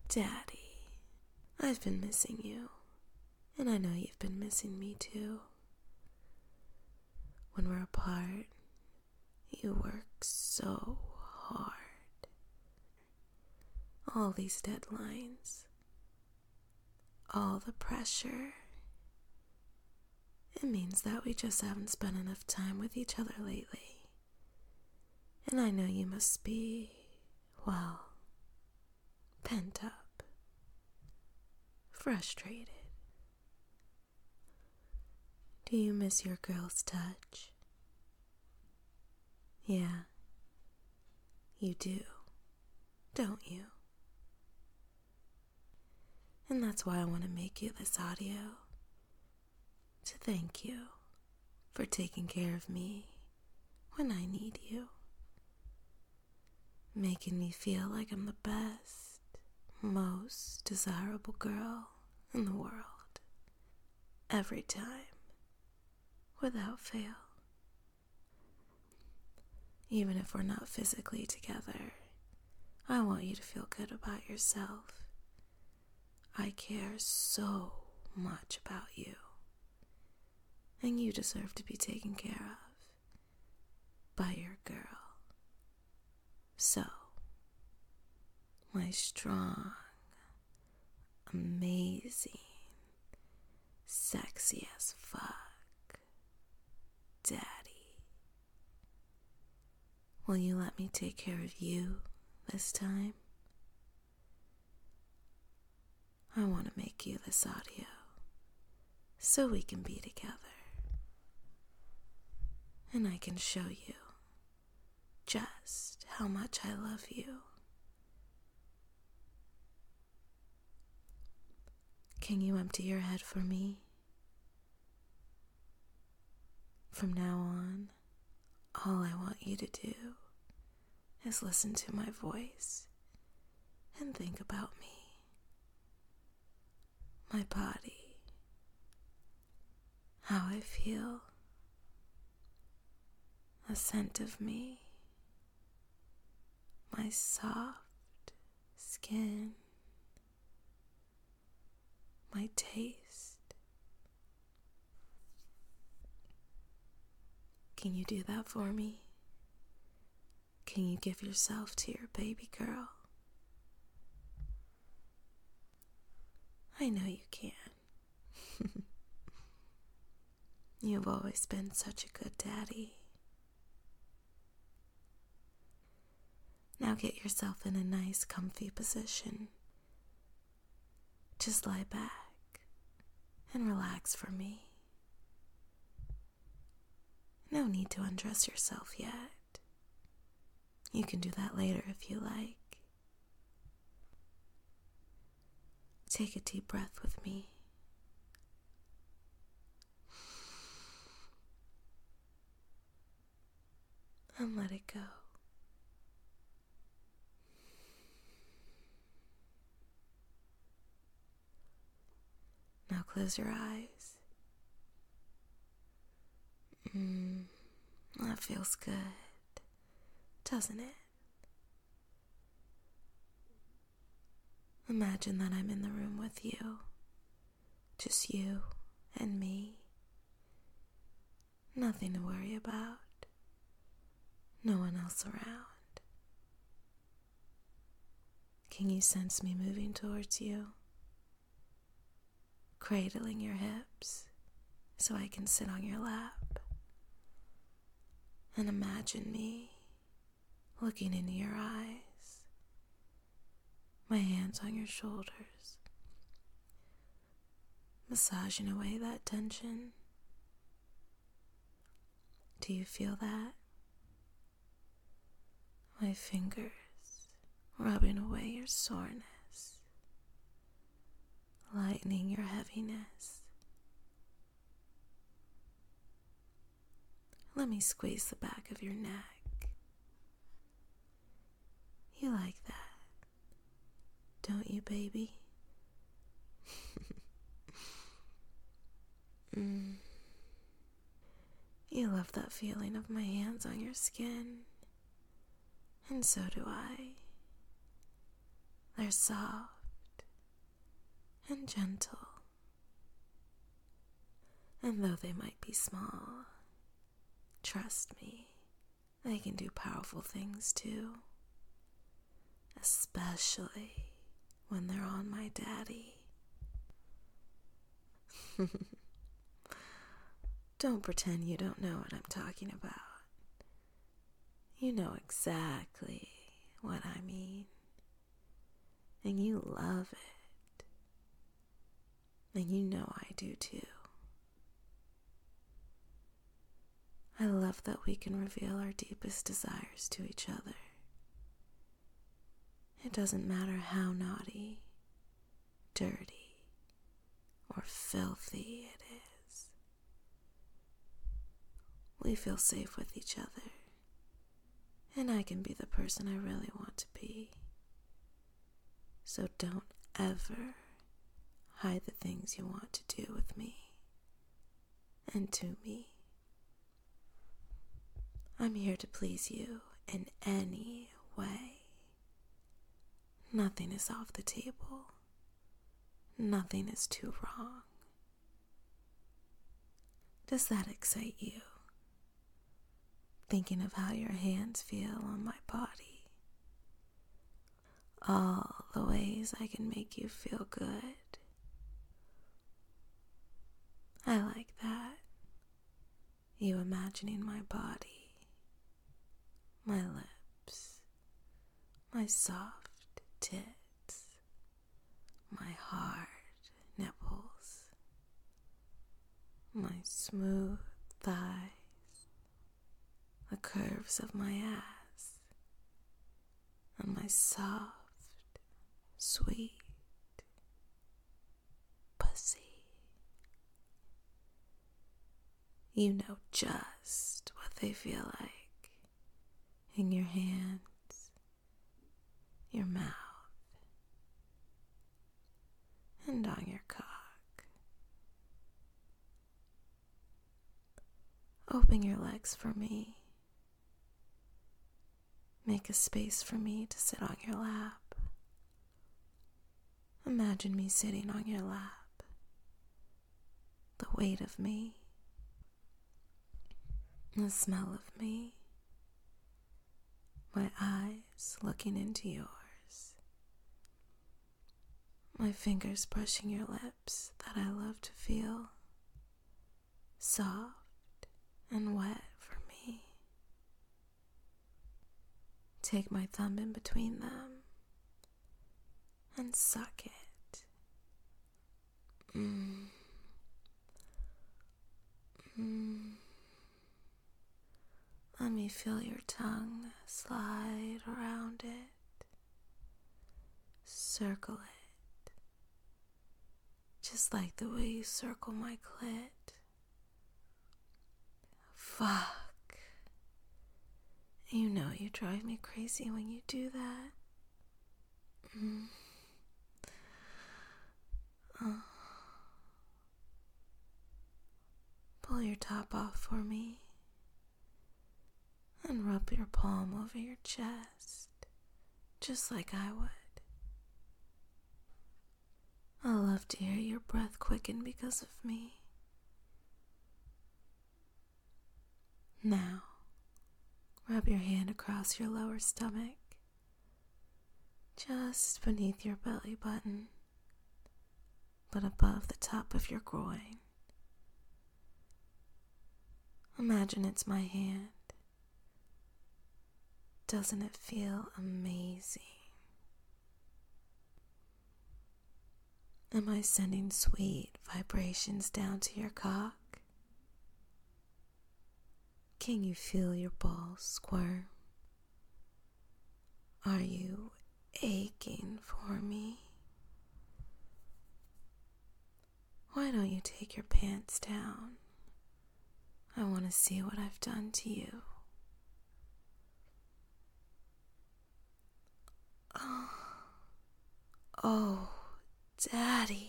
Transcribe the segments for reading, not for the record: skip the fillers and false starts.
Daddy, I've been missing you, and I know you've been missing me too. When we're apart, you work so hard. All these deadlines, all the pressure. It means that we just haven't spent enough time with each other lately. And I know you must be, well, pent up, frustrated. Do you miss your girl's touch? Yeah, you do, don't you? And that's why I want to make you this audio, to thank you for taking care of me when I need you, making me feel like I'm the best, most desirable girl in the world, every time, without fail. Even if we're not physically together, I want you to feel good about yourself. I care so much about you, and you deserve to be taken care of by your girl. So, my strong, amazing, sexy as fuck daddy, will you let me take care of you this time? I want to make you this audio so we can be together, and I can show you just how much I love you. Can you empty your head for me? From now on, all I want you to do is listen to my voice and think about me, my body, how I feel, a scent of me, my soft skin, my taste. Can you do that for me? Can you give yourself to your baby girl? I know you can. You've always been such a good daddy. Now get yourself in a nice, comfy position. Just lie back and relax for me. No need to undress yourself yet. You can do that later if you like. Take a deep breath with me. And let it go. Now close your eyes. That feels good, doesn't it? Imagine that I'm in the room with you. Just you and me. Nothing to worry about. No one else around. Can you sense me moving towards you? Cradling your hips so I can sit on your lap. And imagine me looking into your eyes, my hands on your shoulders, massaging away that tension. Do you feel that? My fingers rubbing away your soreness, lightening your heaviness. Let me squeeze the back of your neck. You like that, don't you, baby? You love that feeling of my hands on your skin, and so do I. They're soft and gentle. And though they might be small, trust me, they can do powerful things too. Especially when they're on my daddy. Don't pretend you don't know what I'm talking about. You know exactly what I mean. And you love it. And you know I do too. I love that we can reveal our deepest desires to each other. It doesn't matter how naughty, dirty, or filthy it is. We feel safe with each other, and I can be the person I really want to be. So don't ever hide the things you want to do with me and to me. I'm here to please you in any way. Nothing is off the table. Nothing is too wrong. Does that excite you? Thinking of how your hands feel on my body. All the ways I can make you feel good. I like that. You imagining my body, my lips, my soft tits, my hard nipples, my smooth thighs, the curves of my ass, and my soft, sweet pussy. You know just what they feel like in your hands, your mouth, and on your cock. Open your legs for me. Make a space for me to sit on your lap. Imagine me sitting on your lap. The weight of me. The smell of me. My eyes looking into yours. My fingers brushing your lips that I love to feel. Soft and wet for me. Take my thumb in between them and suck it. Let me feel your tongue slide around it. Circle it. Just like the way you circle my clit. Fuck. You know you drive me crazy when you do that. Pull your top off for me. And rub your palm over your chest, just like I would. I love to hear your breath quicken because of me. Now, rub your hand across your lower stomach, just beneath your belly button, but above the top of your groin. Imagine it's my hand. Doesn't it feel amazing? Am I sending sweet vibrations down to your cock? Can you feel your balls squirm? Are you aching for me? Why don't you take your pants down? I want to see what I've done to you. Oh, Daddy.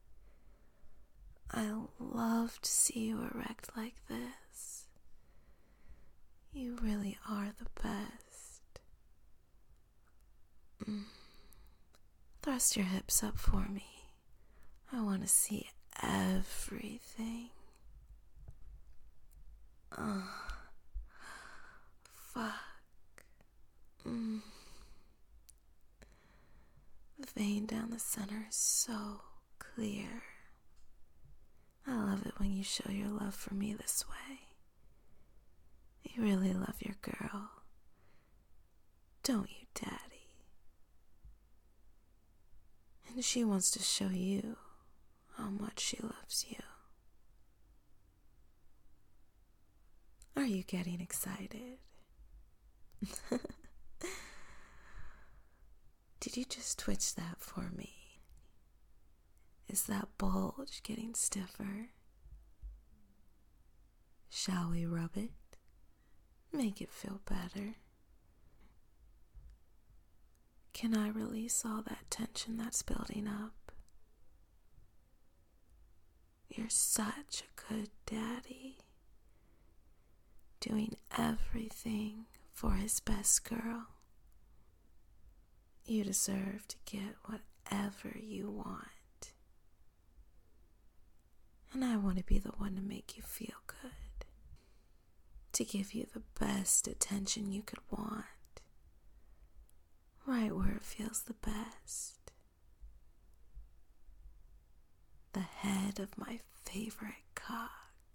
I love to see you erect like this. You really are the best. Thrust your hips up for me. I want to see everything. Fuck. The vein down the center is so clear. I love it when you show your love for me this way. You really love your girl. Don't you, Daddy? And she wants to show you how much she loves you. Are you getting excited? Did you just twitch that for me? Is that bulge getting stiffer? Shall we rub it? Make it feel better. Can I release all that tension that's building up? You're such a good daddy, doing everything for his best girl. You deserve to get whatever you want. And I want to be the one to make you feel good, to give you the best attention you could want, right where it feels the best. The head of my favorite cock.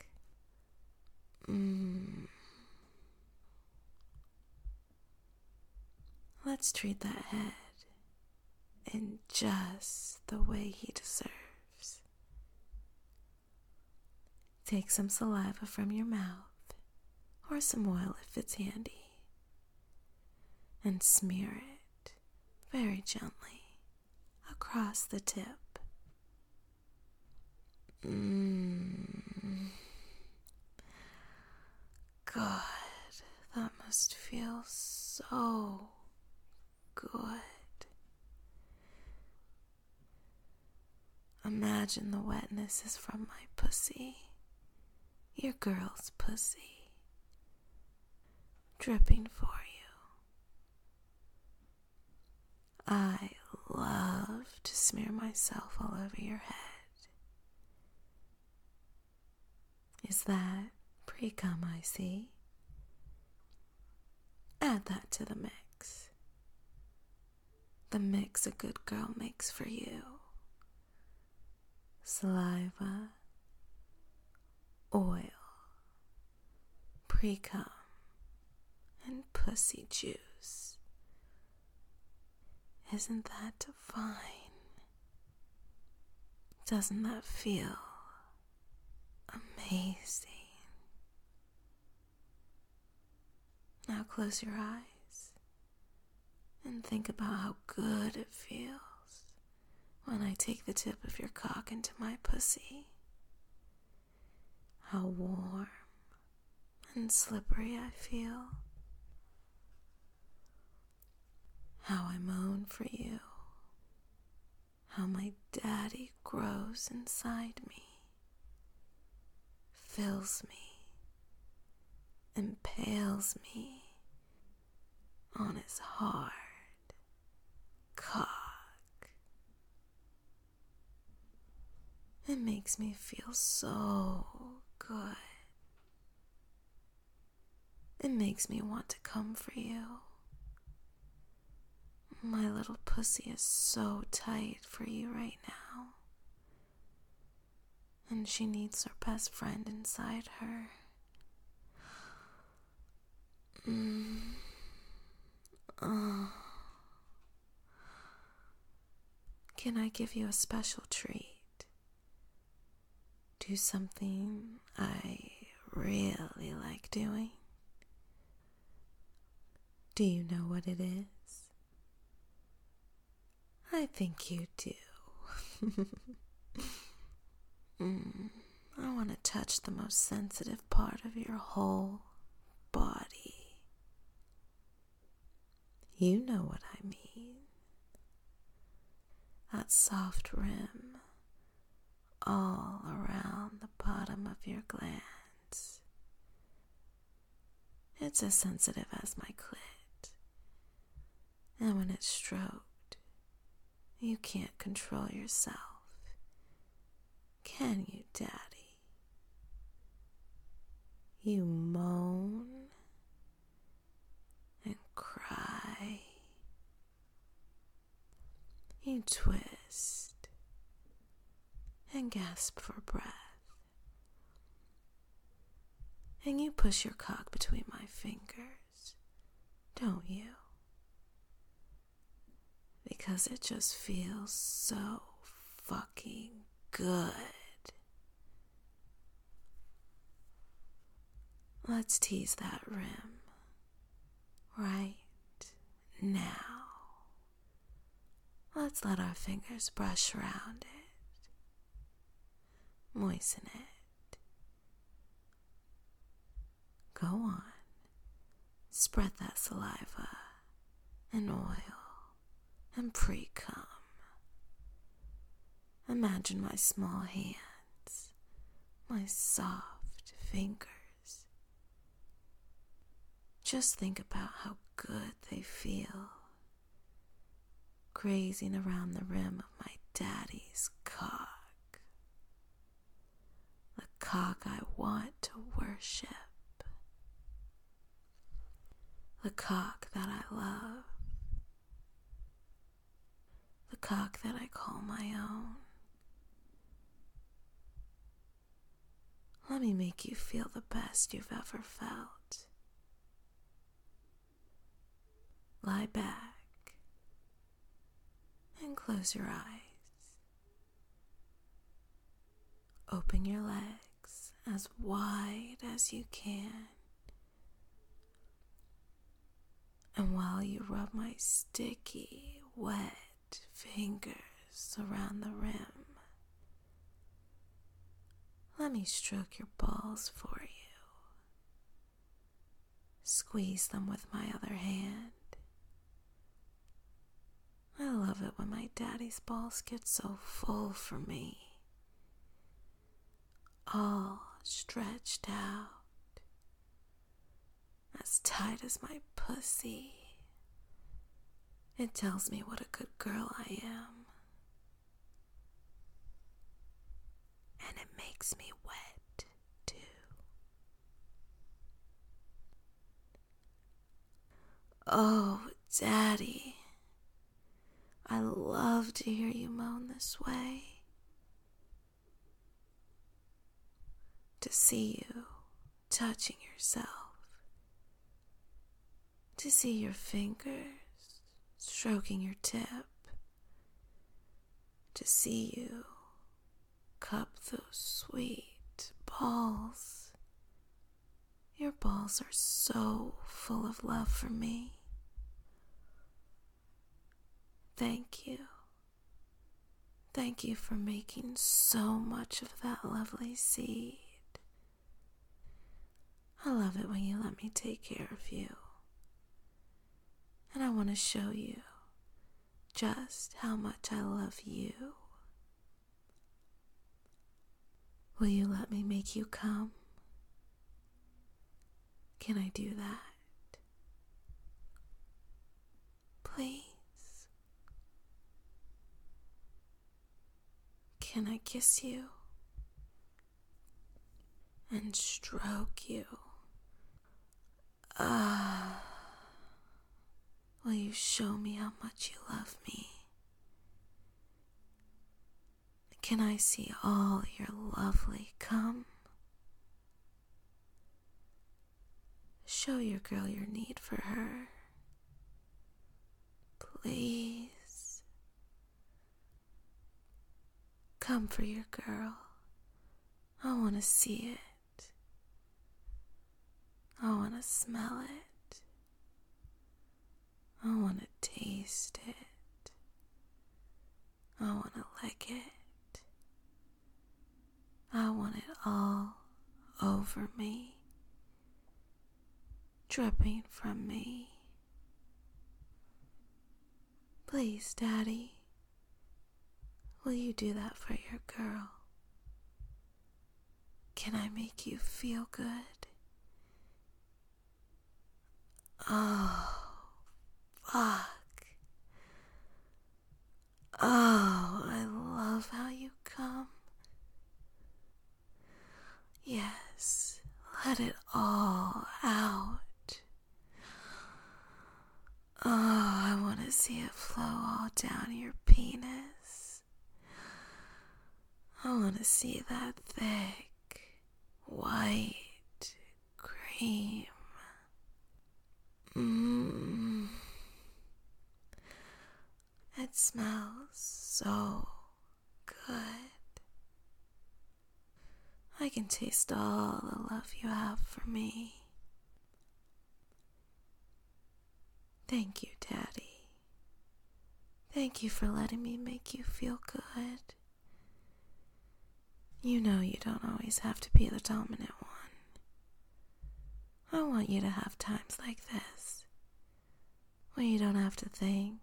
Let's treat that head in just the way he deserves. Take some saliva from your mouth, or some oil if it's handy, and smear it very gently across the tip. God, that must feel so good. Imagine the wetness is from my pussy, your girl's pussy, dripping for you. I love to smear myself all over your head. Is that pre-cum I see? Add that to the mix. The mix a good girl makes for you. Saliva, oil, pre-cum, and pussy juice. Isn't that divine? Doesn't that feel amazing? Now close your eyes and think about how good it feels when I take the tip of your cock into my pussy. How warm and slippery I feel. How I moan for you. How my daddy grows inside me, fills me, impales me on his hard cock. It makes me feel so good. It makes me want to come for you. My little pussy is so tight for you right now. And she needs her best friend inside her. Can I give you a special treat? Do something I really like doing? Do you know what it is? I think you do. I want to touch the most sensitive part of your whole body. You know what I mean. That soft rim all around the bottom of your glands. It's as sensitive as my clit. And when it's stroked, you can't control yourself. Can you, Daddy? You moan and cry. You twist and gasp for breath. And you push your cock between my fingers, don't you? Because it just feels so fucking good. Let's tease that rim right now. Let's let our fingers brush around it, moisten it. Go on, spread that saliva and oil and pre-cum. Imagine my small hands, my soft fingers. Just think about how good they feel, grazing around the rim of my daddy's cock. The cock I want to worship. The cock that I love. The cock that I call my own. Let me make you feel the best you've ever felt. Lie back and close your eyes. Open your legs as wide as you can. And while you rub my sticky, wet fingers around the rim, let me stroke your balls for you. Squeeze them with my other hand. I love it when my daddy's balls get so full for me. All stretched out. As tight as my pussy. It tells me what a good girl I am. And it makes me wet, too. Oh, Daddy. I love to hear you moan this way. To see you touching yourself. To see your fingers stroking your tip. To see you cup those sweet balls. Your balls are so full of love for me. Thank you. Thank you for making so much of that lovely seed. I love it when you let me take care of you. And I want to show you just how much I love you. Will you let me make you come? Can I do that? Please? Can I kiss you? And stroke you? Will you show me how much you love me? Can I see all your lovely cum? Show your girl your need for her. Please. Come for your girl. I want to see it. I want to smell it. I want to taste it. I want to lick it. I want it all over me, dripping from me. Please, Daddy, will you do that for your girl? Can I make you feel good? Oh, fuck. Oh, I love how you come see it flow all down your penis. I want to see that thick, white cream. Mmm. It smells so good. I can taste all the love you have for me. Thank you, Daddy. Thank you for letting me make you feel good. You know you don't always have to be the dominant one. I want you to have times like this, where you don't have to think,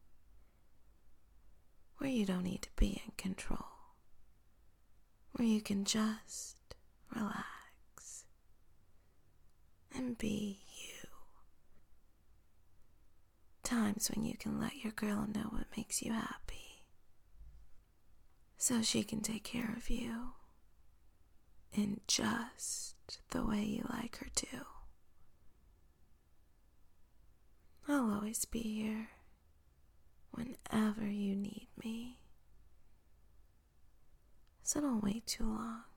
where you don't need to be in control, where you can just relax and be you. Times when you can let your girl know what makes you happy, so she can take care of you in just the way you like her to. I'll always be here whenever you need me. So don't wait too long.